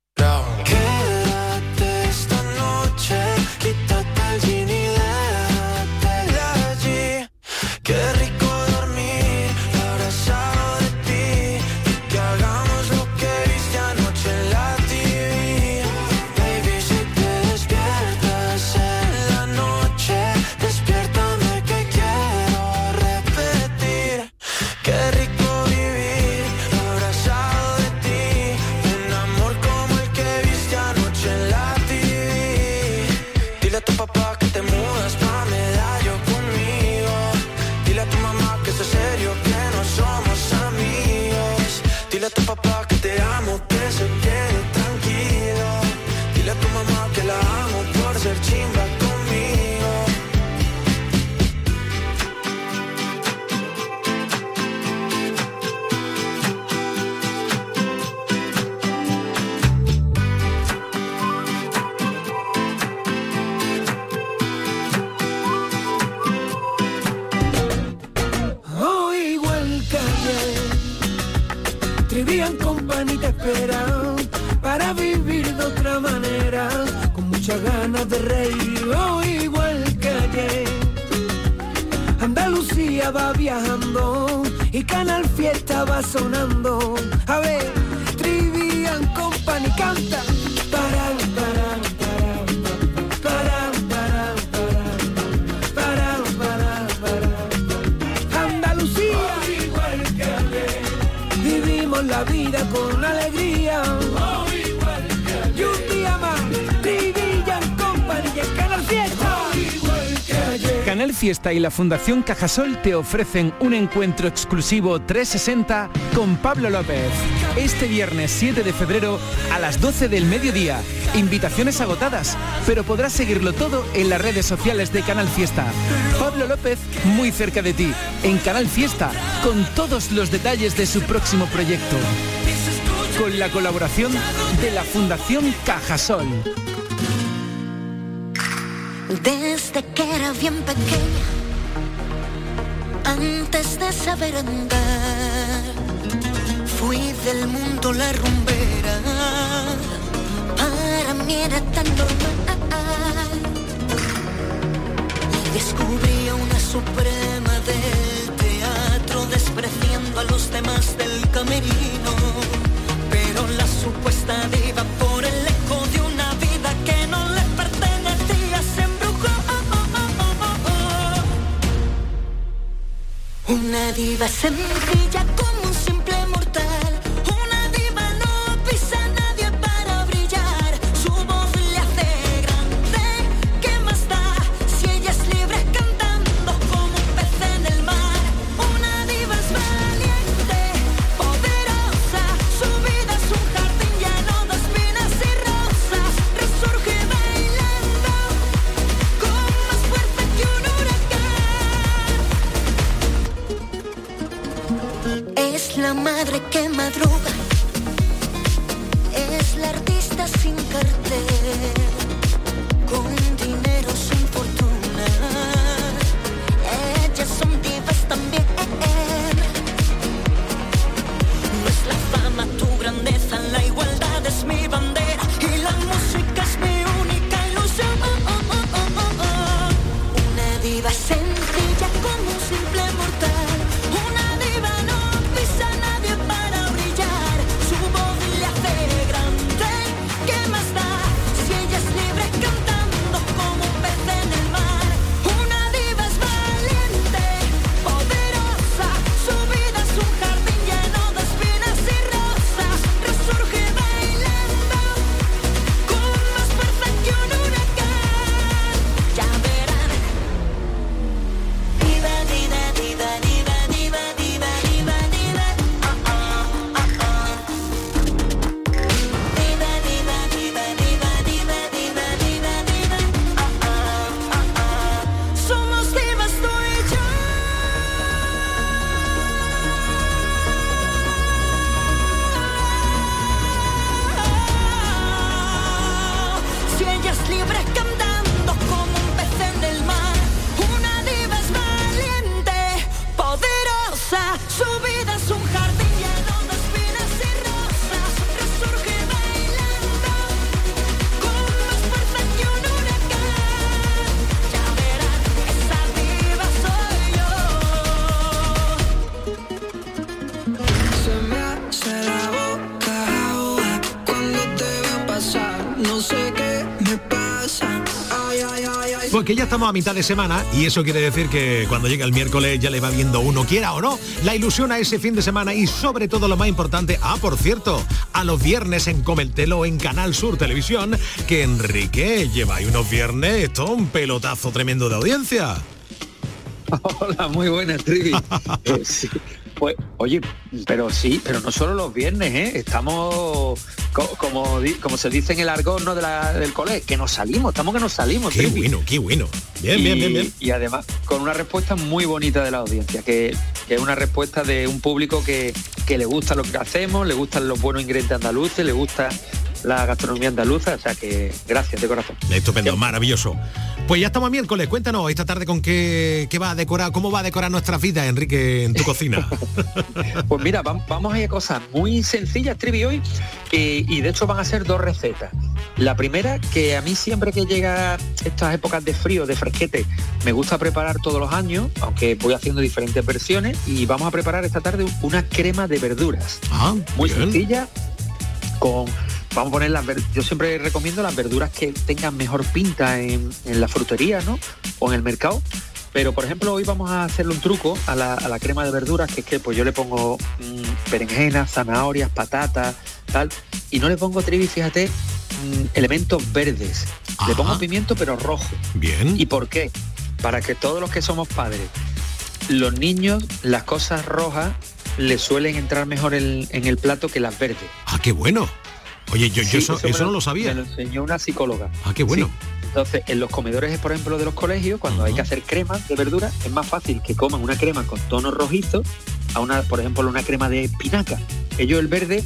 Quédate esta noche, quítate el jean y déjatela allí. Qué rico dormir abrazado de ti y que hagamos lo que viste anoche en la T V. Baby, si te despiertas en la noche, despiértame que quiero repetir. Qué rico vivir abrazado de ti, un amor como el que viste anoche en la T V. Dile a tu papá que te mudas pa' Medallo conmigo. Dile a tu mamá que eso es serio, que no somos amigos. Dile a tu papá que te amo, que se quede tranquilo. Dile a tu mamá que la amo por ser chimba conmigo. Oh, igual que ayer, Trivian Company te espera para vivir de otra manera, con muchas ganas de reír. Oh, igual que ayer, Andalucía va viajando y Canal Fiesta va sonando. A ver, Trivian Company canta. Para, para, para, para, para, para, para, para. Andalucía, oh, igual que ayer, vivimos la vida con alegría. Oh, igual que ayer, y un día más, Trivian Company y el Canal Fiesta. Oh, igual que ayer. Canal Fiesta y la Fundación Cajasol te ofrecen un encuentro exclusivo trescientos sesenta con Pablo López. Este viernes siete de febrero a las doce del mediodía. Invitaciones agotadas, pero podrás seguirlo todo en las redes sociales de Canal Fiesta. Pablo López muy cerca de ti, en Canal Fiesta, con todos los detalles de su próximo proyecto. Con la colaboración de la Fundación Cajasol. Desde que era bien pequeña, antes de saber andar, fui del mundo la rumbera. Para mí era tan normal. Y descubrí a una suprema del teatro, despreciando a los demás del camerino. Pero la supuesta diva, por el eco de una vida que no le Una diva sencilla como un simple mortal. Una diva no pisa a nadie para brillar. Su voz le hace grande. ¿Qué más da si ella es libre cantando como un pez en el mar? Una diva es valiente, poderosa. Su vida es un jardín lleno de espinas y rosas. Resurge bailando con más fuerza que un huracán. Es la madre que madruga, es la artista sin cartel, con dinero sin fortuna. Ellas son divas también. No es la fama tu grandeza, la igualdad es mi bandera y la música es mi única ilusión. Una diva sencilla como un simple mortal. Una diva no pisa a nadie para brillar. Su voz le hace grande. ¿Qué más da si ella es libre cantando como un pez en el mar? Una diva es valiente, poderosa. Su vida es un jardín lleno de espinas y rosas. Resurge bailando con más fuerza que un huracán. Ya verán. Diva, diva, diva, diva, diva, diva, diva, diva. Ah, ah, ah, ah. Diva, diva, diva, diva, diva, diva, diva, diva. Ah, ah, ah, ah. Somos divas tú y yo. Si ella es libre cantando como un pez en el mar. Una diva es valiente, poderosa. Su vida es un jardín lleno de espinas y rosas. Resurge bailando con más fuerza que un huracán. Ya verán, esa diva soy yo. Se me hace la boca agua cuando te veo pasar. No sé qué me pasa. Ay, ay, ay, ay. Porque ya estamos a mitad de semana y eso quiere decir que cuando llega el miércoles ya le va viendo uno, quiera o no, la ilusión a ese fin de semana y sobre todo lo más importante, ah, por cierto, a los viernes en Comeltelo en Canal Sur Televisión, que Enrique lleva ahí unos viernes, esto un pelotazo tremendo de audiencia. Hola, muy buenas, Trivi. Eh, sí. Pues, oye, pero sí, pero no solo los viernes, ¿eh? Estamos, co- como, di- como se dice en el argot, ¿no? de la, del cole, que nos salimos, estamos que nos salimos. Qué Trivi. bueno, qué bueno. Bien, y, bien, bien, bien. Y además, con una respuesta muy bonita de la audiencia, que, que es una respuesta de un público que, que le gusta lo que hacemos, le gustan los buenos ingredientes andaluces, le gusta la gastronomía andaluza, o sea que gracias de corazón. Estupendo, maravilloso. Pues ya estamos a miércoles, cuéntanos esta tarde con qué, qué va a decorar, cómo va a decorar nuestras vidas, Enrique, en tu cocina. Pues mira, vam- vamos a ir a cosas muy sencillas, Trivi, hoy, eh, y de hecho van a ser dos recetas. La primera, que a mí siempre que llega estas épocas de frío, de fresquete, me gusta preparar todos los años, aunque voy haciendo diferentes versiones, y vamos a preparar esta tarde una crema de verduras. Ah, muy bien. sencilla, con... Vamos a poner las ver- yo siempre recomiendo las verduras que tengan mejor pinta en, en la frutería, ¿no? O en el mercado. Pero por ejemplo hoy vamos a hacerle un truco a la, a la crema de verduras, que es que pues yo le pongo mmm, berenjenas, zanahorias, patatas, tal, y no le pongo, Trivi, fíjate, mmm, elementos verdes. Ajá. Le pongo pimiento pero rojo. Bien. ¿Y por qué? Para que todos los que somos padres, los niños, las cosas rojas les suelen entrar mejor en, en el plato que las verdes. Ah, qué bueno. Oye, yo, yo Sí, eso, me eso no lo sabía. Me lo enseñó una psicóloga. Ah, qué bueno. Sí. Entonces, en los comedores, por ejemplo, de los colegios, cuando hay que hacer cremas de verduras, es más fácil que coman una crema con tonos rojizos a una, por ejemplo, una crema de espinaca. Ellos el verde,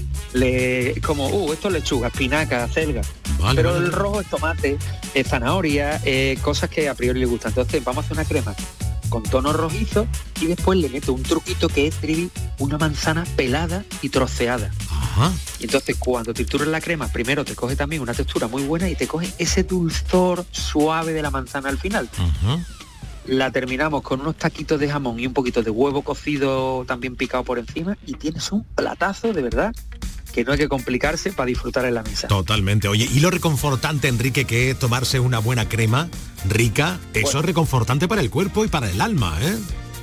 le como, uh, esto es lechuga, espinaca, acelga. Vale, Pero vale. el rojo es tomate, es zanahoria, eh, cosas que a priori les gustan. Entonces, vamos a hacer una crema con tonos rojizos y después le meto un truquito que es, Trivi, una manzana pelada y troceada. Ajá. Y entonces cuando trituras la crema, primero te coge también una textura muy buena y te coge ese dulzor suave de la manzana al final. Ajá. La terminamos con unos taquitos de jamón y un poquito de huevo cocido también picado por encima y tienes un platazo de verdad que no hay que complicarse para disfrutar en la mesa. Totalmente. Oye, y lo reconfortante, Enrique, que es tomarse una buena crema rica, eso Bueno. es reconfortante para el cuerpo y para el alma, ¿eh?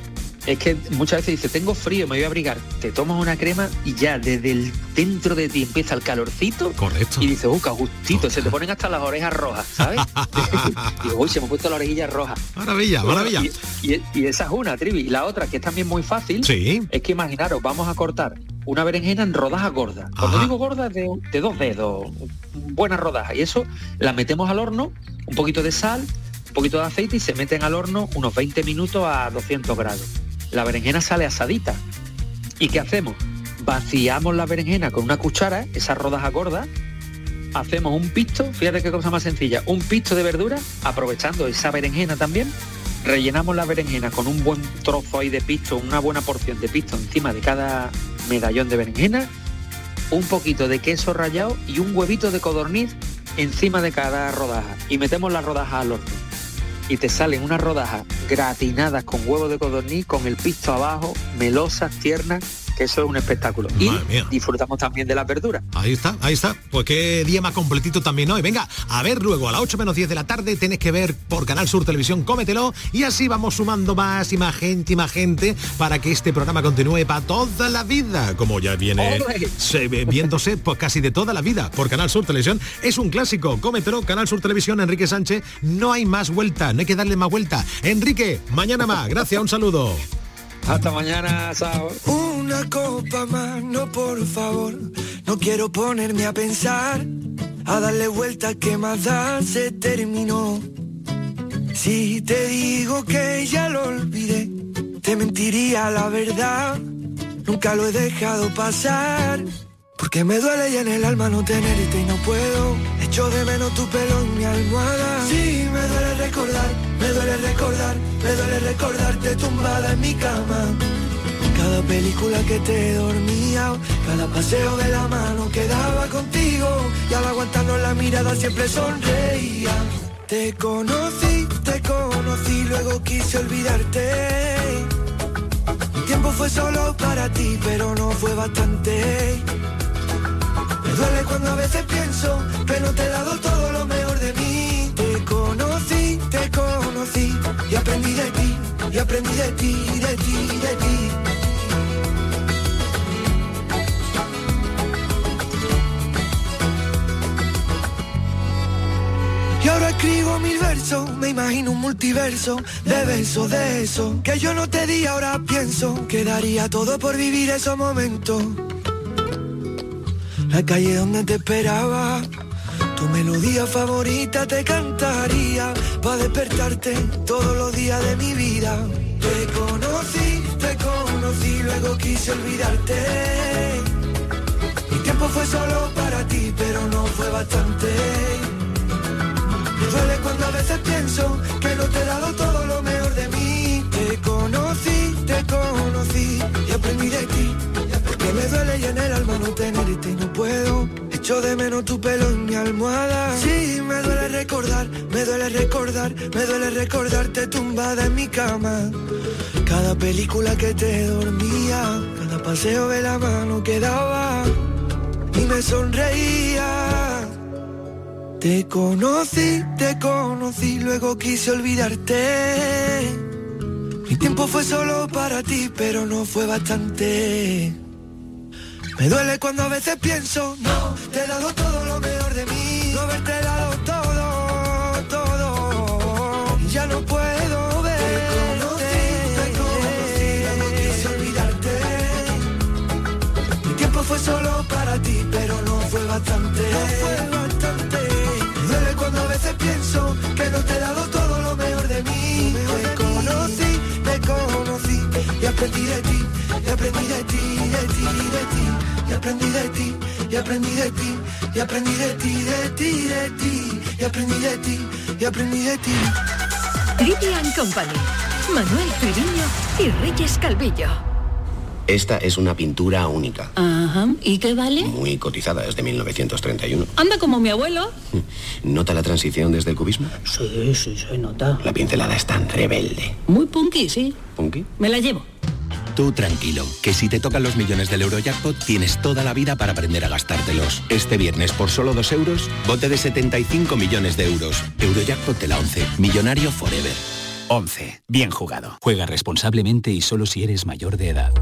es que muchas veces dices, tengo frío, me voy a abrigar. Te tomas una crema y ya desde el dentro de ti empieza el calorcito. Correcto. Y dices, uh, qué gustito, se te ponen hasta las orejas rojas, ¿sabes? Y digo, uy, se me ha puesto la orejilla roja. Maravilla, Bueno, maravilla. Y, y, y esa es una, Trivi. Y la otra, que es también muy fácil, sí. es que imaginaros, vamos a cortar una berenjena en rodajas gordas. Cuando Ajá. digo gordas, de, de dos dedos, buena rodaja. Y eso la metemos al horno, un poquito de sal, un poquito de aceite y se meten al horno unos veinte minutos a doscientos grados. La berenjena sale asadita. ¿Y qué hacemos? Vaciamos la berenjena con una cuchara, esa rodaja gorda, hacemos un pisto, fíjate qué cosa más sencilla, un pisto de verdura, aprovechando esa berenjena también, rellenamos la berenjena con un buen trozo ahí de pisto, una buena porción de pisto encima de cada medallón de berenjena, un poquito de queso rallado y un huevito de codorniz encima de cada rodaja. Y metemos las rodajas al horno. Y te salen unas rodajas gratinadas con huevo de codorniz, con el pisto abajo, melosas, tiernas, que eso es un espectáculo. Y Madre mía. disfrutamos también de las verduras. Ahí está, ahí está. Pues qué día más completito también hoy. Venga, a ver luego a las ocho menos diez de la tarde tenés que ver por Canal Sur Televisión Cómetelo y así vamos sumando más y más gente y más gente para que este programa continúe para toda la vida, como ya viene se, viéndose pues casi de toda la vida por Canal Sur Televisión. Es un clásico, Cómetelo, Canal Sur Televisión, Enrique Sánchez. No hay más vuelta, no hay que darle más vuelta. Enrique, mañana más. Gracias, un saludo. Hasta mañana, chao. Una copa más, no, por favor. No quiero ponerme a pensar, a darle vuelta que más da, se terminó. Si te digo que ya lo olvidé, te mentiría la verdad. Nunca lo he dejado pasar, porque me duele ya en el alma no tenerte y no puedo. Echo de menos tu pelo en mi almohada. Sí, me duele recordar, me duele recordar, me duele recordarte tumbada en mi cama. Cada película que te dormía, cada paseo de la mano que daba contigo, y al aguantarnos la mirada siempre sonreía. Te conocí, te conocí, luego quise olvidarte. El tiempo fue solo para ti, pero no fue bastante. Me duele cuando a veces pienso que no te he dado todo lo mejor de mí. Te conocí, te conocí y aprendí de ti, y aprendí de ti, de ti, de ti. Y ahora escribo mil versos, me imagino un multiverso de besos, de eso que yo no te di, ahora pienso que daría todo por vivir esos momentos. La calle donde te esperaba, tu melodía favorita te cantaría, pa' despertarte todos los días de mi vida. Te conocí, te conocí, luego quise olvidarte. Mi tiempo fue solo para ti, pero no fue bastante. Me duele cuando a veces pienso que no te he dado todo lo mejor de mí. Te conocí, te conocí y aprendí de ti. Porque me duele ya en el alma no tenerte y no puedo. Echo de menos tu pelo en mi almohada. Sí, me duele recordar, me duele recordar, me duele recordarte tumbada en mi cama. Cada película que te dormía, cada paseo de la mano que daba y me sonreía. Te conocí, te conocí, luego quise olvidarte. Mi tiempo fue solo para ti, pero no fue bastante. Me duele cuando a veces pienso, no, te he dado todo lo mejor de mí. No haberte dado todo, todo. Y ya no puedo ver. Te conocí, te conocí, luego quise olvidarte. Mi tiempo fue solo para ti, pero no fue bastante. No fue bastante. Cuando a veces pienso que no te he dado todo lo mejor de mí. Te conocí, te conocí y aprendí de ti, y aprendí de ti, de ti, de ti. Y aprendí de ti, y aprendí de ti, y aprendí de ti, de ti, de ti. Y aprendí de ti, y aprendí de ti. Trivian Company, Manuel Triviño y Reyes Calvillo. Esta es una pintura única. Ajá. ¿Y qué vale? Muy cotizada, es de mil novecientos treinta y uno. Anda como mi abuelo. ¿Nota la transición desde el cubismo? Sí, sí, se nota. La pincelada es tan rebelde. Muy punky, sí. ¿Punky? Me la llevo. Tú tranquilo, que si te tocan los millones del Eurojackpot tienes toda la vida para aprender a gastártelos. Este viernes por solo dos euros, bote de setenta y cinco millones de euros. Eurojackpot de la once, millonario forever. once. Bien jugado. Juega responsablemente y solo si eres mayor de edad.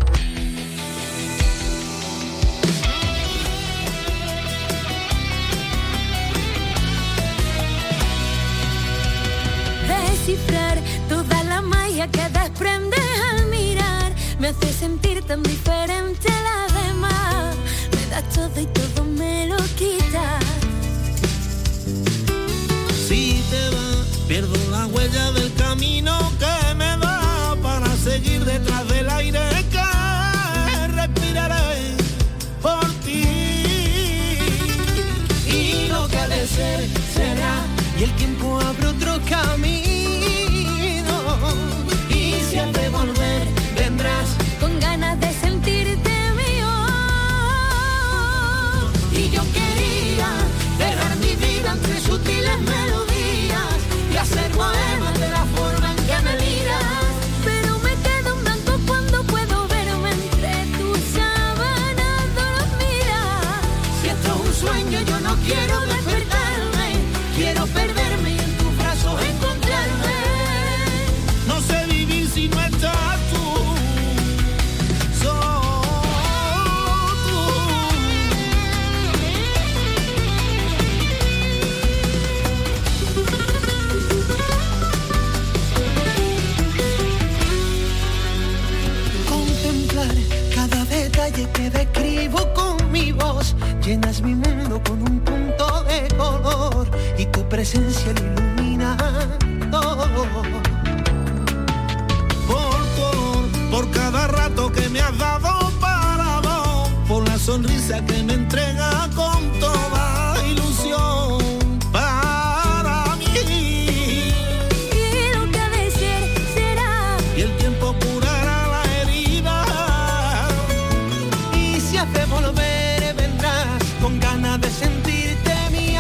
Descifrar toda la magia que desprendes al mirar me hace sentir tan diferente a las demás. Me das todo y todo me lo quitas. Si te vas, pierdo la huella del camino que me da para seguir detrás del aire que respiraré por ti. Y lo que ha de ser, será, y el tiempo abre otro camino. Y si has de volver, vendrás con ganas de sentirte mío. Y yo quería dejar mi vida entre sutiles melodías y hacer poemas de la forma en que me miras. Pero me quedo en blanco cuando puedo verme entre tus sábanas dormidas. Si esto es un sueño, yo no quiero despertarme, quiero perderme y en tus brazos encontrarme. No sé vivir si no estás tú. Detalle que describo con mi voz, llenas mi mundo con un punto de color y tu presencia lo ilumina todo. Por todo, por cada rato que me has dado para vos, por la sonrisa que me entrega con toda ilusión para mí. Y lo que ha de ser, será, y el tiempo curará la herida. Si hace volver, vendrás con ganas de sentirte mía.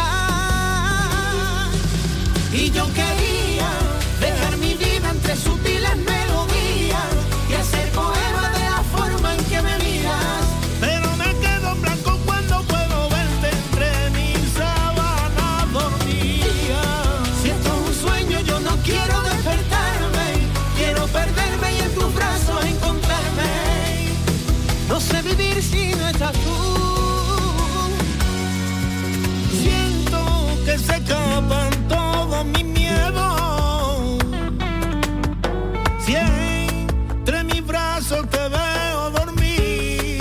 Y yo quería dejar mi vida entre sutiles melodías y hacer poemas de la forma en que me miras. Pero me quedo en blanco cuando puedo verte entre mis sábanas dormidas. Si esto es un sueño, yo no quiero despertarme, quiero perderme y en tus brazos encontrarme. No sé vivir si no estás tú. Siento que se escapan todos mis miedos. Si entre mis brazos te veo dormir.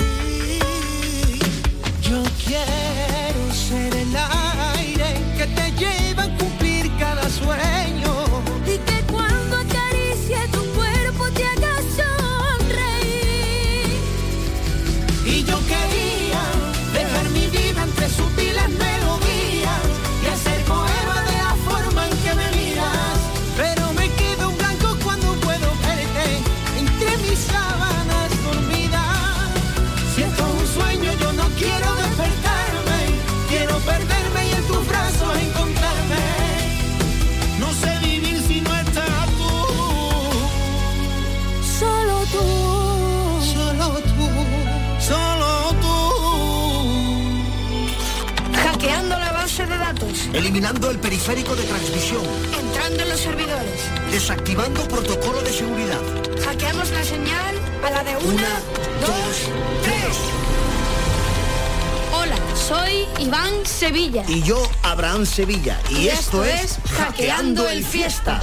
Yo quiero ser el aire que te lleva a cumplir cada sueño. y que cuando acaricie tu cuerpo te haga sonreír. Y yo quería dejar mi vida entre sutiles melodías y hacer poemas de la forma en que me miras. Pero me quedo en blanco cuando puedo verte entre mis sábanas dormidas. Si esto es un sueño, yo no quiero despertarme, quiero perderme y en tus brazos encontrarme. No sé vivir si no estás tú. Solo tú, solo tú, solo tú. Hackeando la base de datos, Eliminando el periférico de transmisión. entrando en los servidores, Desactivando protocolo de seguridad. hackeamos la señal a la de una, Una, dos, tres. Hola, soy Iván Sevilla. Y yo, Abraham Sevilla. Y, Y esto, esto es es Hackeando el Fiesta.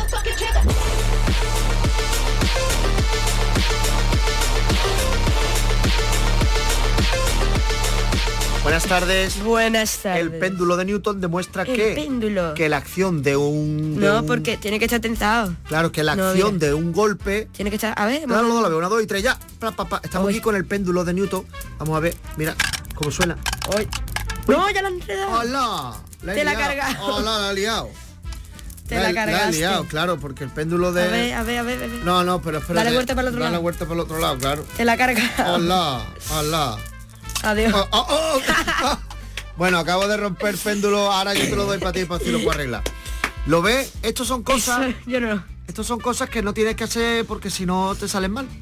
Buenas tardes. Buenas tardes. El péndulo de Newton demuestra El que, péndulo. que la acción de un... de No, un- porque tiene que estar tensado. Claro, que la No, acción mira. de un golpe... Tiene que estar... A ver, Claro, vamos no, a la ver. veo, una, dos y tres, ya. Pa, pa, pa. Estamos Uy. aquí con el péndulo de Newton. Vamos a ver, mira cómo suena. Uy. No, ya la han enredado. ¡Hola! La he Te la liado. ha cargado. ¡Hola, la he liado! Te La la he- La he cargaste. liado, claro, porque el péndulo de... A ver, a ver, a ver, a ver. No, no, pero espérate. Dale vuelta para el otro Dale lado. vuelta para el otro lado, claro. Te la carga. ¡Hola! ¡Hola! Adiós. Oh, oh, oh. Bueno, acabo de romper el péndulo, ahora yo te lo doy para ti para si lo puedo arreglar. ¿Lo ves? Estos son cosas... Eso, yo no. Estos son cosas que no tienes que hacer porque si no te salen mal.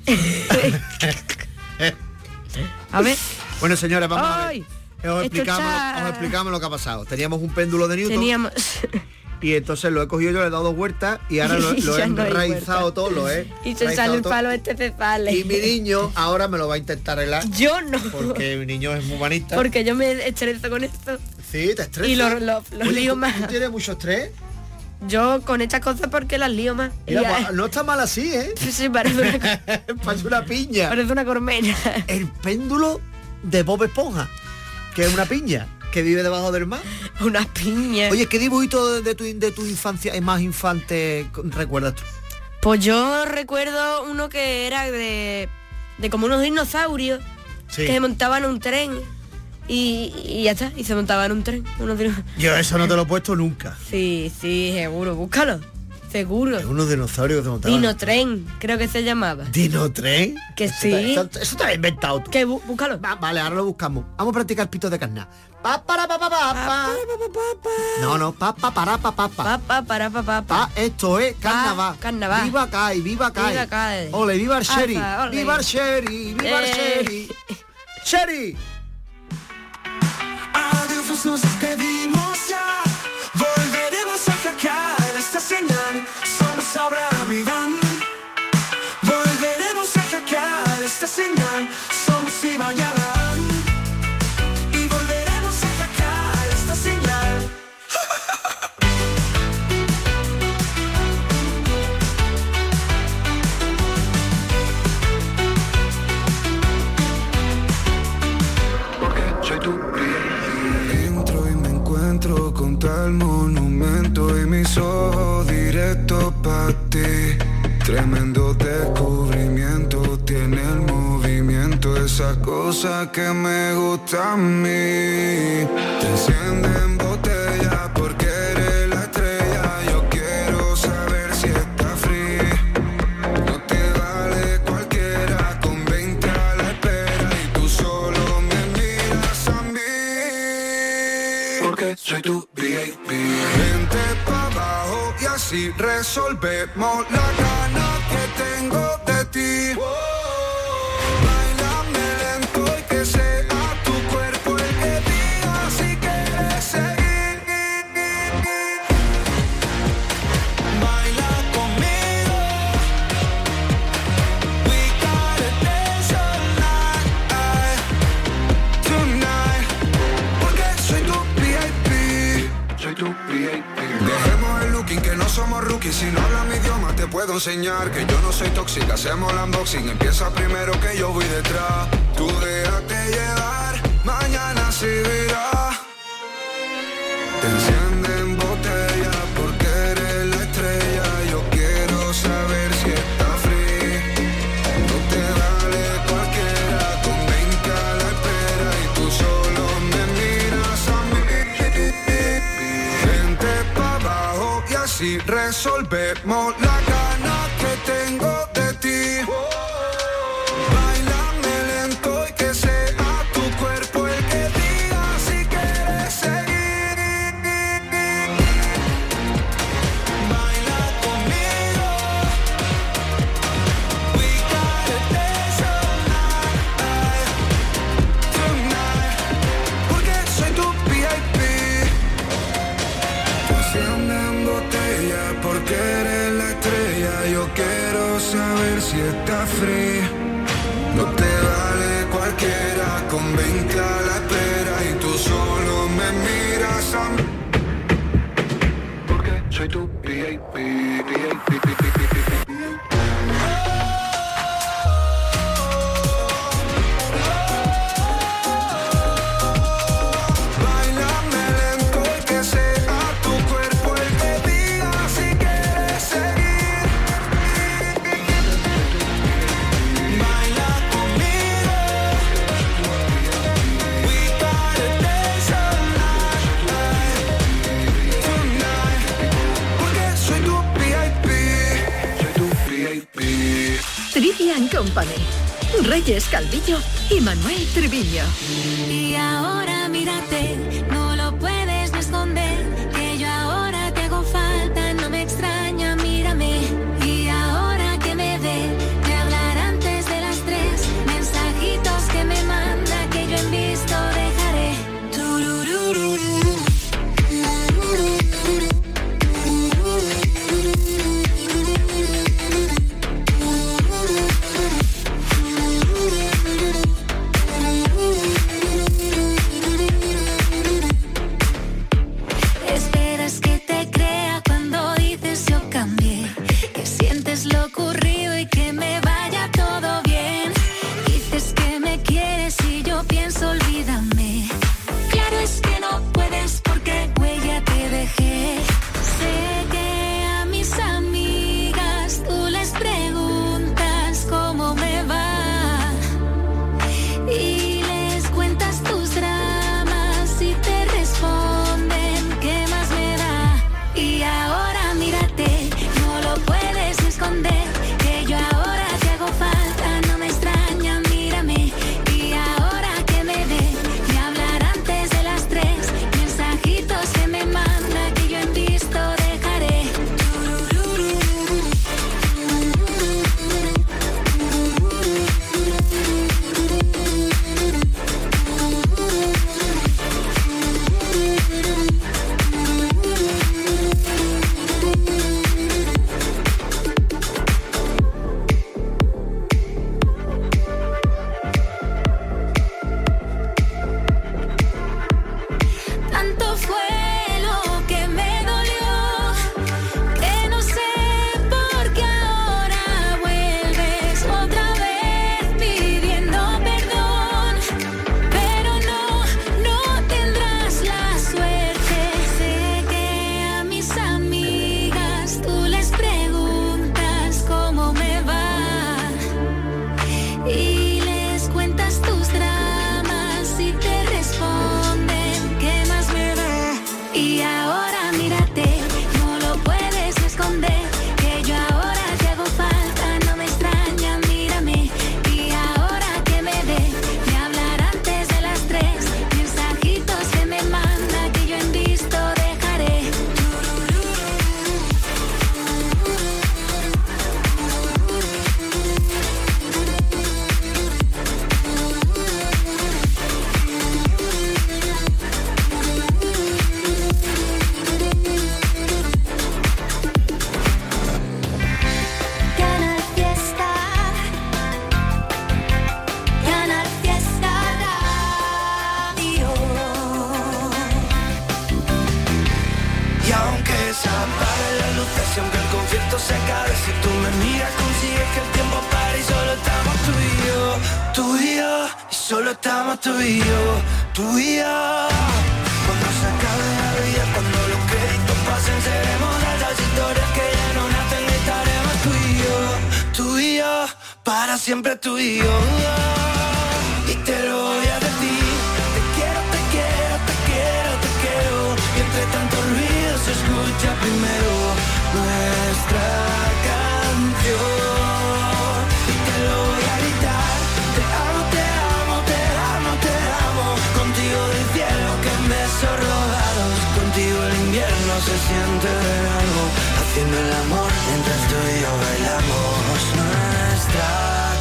A ver. Bueno, señores, vamos a ver. Ay, Os esto explicamos, está- os explicamos lo que ha pasado. Teníamos un péndulo de Newton Teníamos... Y entonces lo he cogido yo, le he dado dos vueltas y ahora lo, lo he Ya no hay enraizado vuelta. todo, lo he Y se raizado sale el todo. palo este se sale. Y mi niño ahora me lo va a intentar arreglar. Yo no. Porque mi niño es muy humanista. Porque yo me estreso con esto. Sí, te estresas. Y lo, lo, lo Oye, lío ¿tú- más. ¿tú tienes mucho estrés? Yo con estas cosas porque las lío más. Mira, Y ya- pues, no está mal así, ¿eh? Sí, sí, parece una, Parece una piña. parece una cormena. El péndulo de Bob Esponja, que es una piña, que vive debajo del mar. Una piña. Oye, ¿qué dibujito de, de tu, de tu infancia es más infante recuerdas tú? Pues yo recuerdo uno que era de, de como unos dinosaurios Sí. que se montaban en un tren y, y ya está, y se montaban en un tren. Unos dino- Yo eso no te lo he puesto nunca. Sí, sí, seguro, búscalo. Seguro. Unos dinosaurios que se montaban. Dinotren, creo que se llamaba. ¿Dinotren? Que Eso sí. te- Eso, eso te lo has inventado tú. Que bú- búscalo. Va- vale, ahora lo buscamos. Vamos a practicar pito de carna. Pa, para, pa, pa, pa, pa. No, no, pa, pa, para, pa, pa, pa. Pa, pa, para, pa, pa, pa. Pa, esto es carnaval. carnaval. Viva Kai, viva Kai. Viva Kai. Ole, viva el Alfa, Sherry. ole. Viva el Sherry, viva el Eh. Sherry. Sherry. Adiós, nos despedimos ya. Volveremos a sacar esta señal. Somos Abraham y Iván. Volveremos a sacar esta señal. Somos Iván y Abraham. Y volveremos a sacar esta señal. Soy tu entro y me encuentro con tal monumento y mis ojos directos para ti. Tremendo descubrimiento, tiene el movimiento, esa cosa que me gusta a mí. Te enciende en botella porque eres la estrella. Yo quiero saber si está free. No te vale cualquiera con veinte a la espera y tú solo me miras a mí. Porque soy tu V I P. Vente pa' abajo y así resolvemos la gana que tengo de ti. Báilame lento y que sea tu cuerpo el que diga si quieres seguir. Baila conmigo. We gotta dance all night, tonight. Porque soy tu V I P. Soy tu V I P. Dejemos el looking que no somos rookies. Si no hablas mi idioma te puedo enseñar que yo no soy tóxica. Hacemos el unboxing. Empieza primero que yo voy detrás. Tú déjate llevar, mañana se verá. Te enciende en botella porque eres la estrella. Yo quiero saber si está free. No te vale cualquiera con veinte a la espera y tú solo me miras a mí. Vente pa' abajo y así resolvemos la gana que tengo de ti. Báilame lento y que sea tu cuerpo el que diga si quieres seguir. Baila conmigo. We gotta dance all night, tonight. Porque soy tu V I P. Te enciende en botella porque eres la estrella. Yo quiero saber si está free. No te vale cualquiera con veinte a la espera y tú solo me miras a mí. Porque soy tu V I P, V I P, V I P. Báilame lento y que sea tu cuerpo el que diga si quieres seguir. Baila conmigo. We gotta dance all night, tonight. Porque soy tu V I P. Soy tu V I P. Trivian Company. Reyes Calvillo y Manuel Triviño. Y ahora mírate, no lo puedes ni esconder, que yo ahora te hago falta, no me extraña, mírame. Y ahora que me ve, me hablar antes de las tres, mensajitos que me manda, que yo en visto dejaré. Tururururu. concierto se acabe. Si tú me miras consigues que el tiempo pare y solo estamos tú y yo, tú y yo, y solo estamos tú y yo, tú y yo. Cuando se acabe la vida, cuando los créditos pasen, seremos de esas historias que ya no nacen, estaremos tú y yo, tú y yo, para siempre tú y yo. Y te lo voy a decir, te quiero, te quiero, te quiero, te quiero. Y entre tanto ruido se escucha primero nuestra canción. Y te lo voy a gritar, te amo, te amo, te amo, te amo. Contigo del cielo que en besos robados, contigo el invierno se siente verano. Haciendo el amor mientras tú y yo bailamos nuestra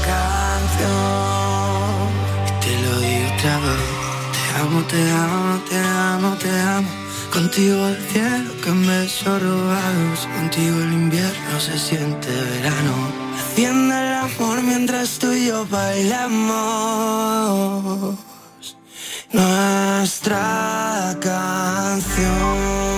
canción. Y te lo digo otra vez, te amo, te amo, te amo, te amo. Contigo el cielo que en besos robados, contigo el invierno se siente verano. Haciendo el amor mientras tú y yo bailamos nuestra canción.